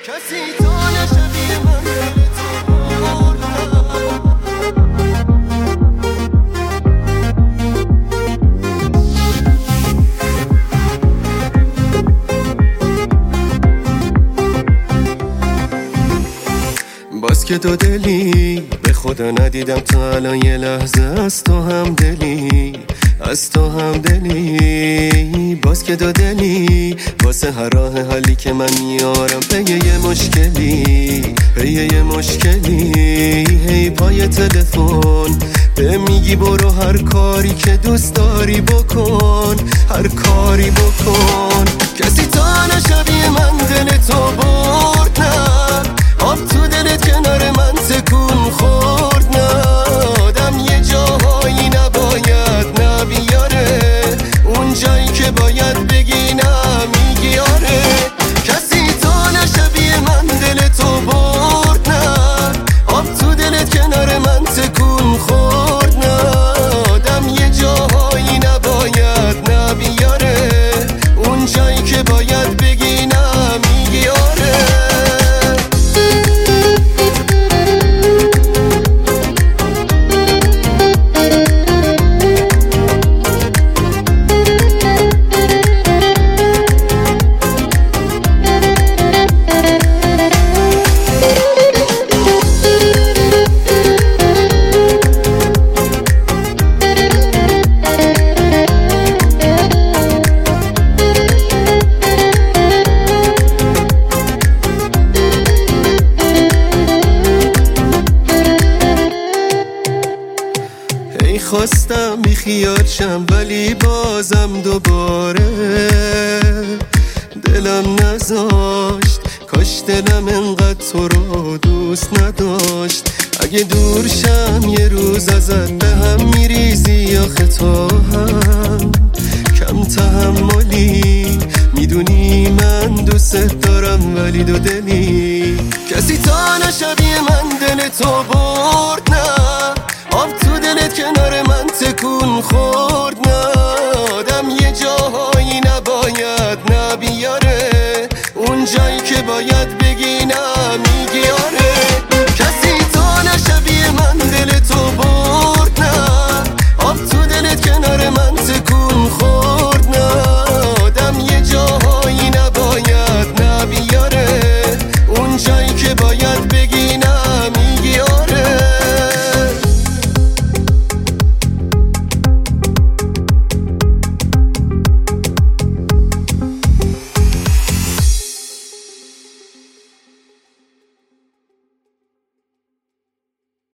کسی تو نشبیه من دل تو بردم. باز که دو دلی به خدا ندیدم تا الان یه لحظه از تو هم دلی، از تو هم دلی. باز که دو دلی واسه هر راه حلی که من میارم پی یه مشکلی، پی یه مشکلی. هی پای تلفن به میگی برو هر کاری که دوست داری بکن، هر کاری بکن. کسی تا نشبیه من دل تو برد نه، آب تو دلت کنار من تکون خورد نه. آدم یه جاهایی نباید نبیاره، اون جایی که باید بگی نمیگی آره. کسی تو نشبیه من دل تو برد نه، آب تو دلت کنار من تکون خورد نه. آدم یه جاهایی نباید نبیاره، اون جایی که باید بگی نمیگی آره. خواستم بی خیال شم ولی بازم دوباره دلم نذاشت. کاش دلم انقدر تو رو دوست نداشت. اگه دور شم یه روز ازت به هم میریزی آخه تو هم کم تحملی. میدونی من دوست دارم ولی دو دلی. کسی تا نشبیه من دل تو برد نه، آب تو دلت کنار من تکون خورد نه. آدم یه جاهایی نباید نبیاره، اون جایی که باید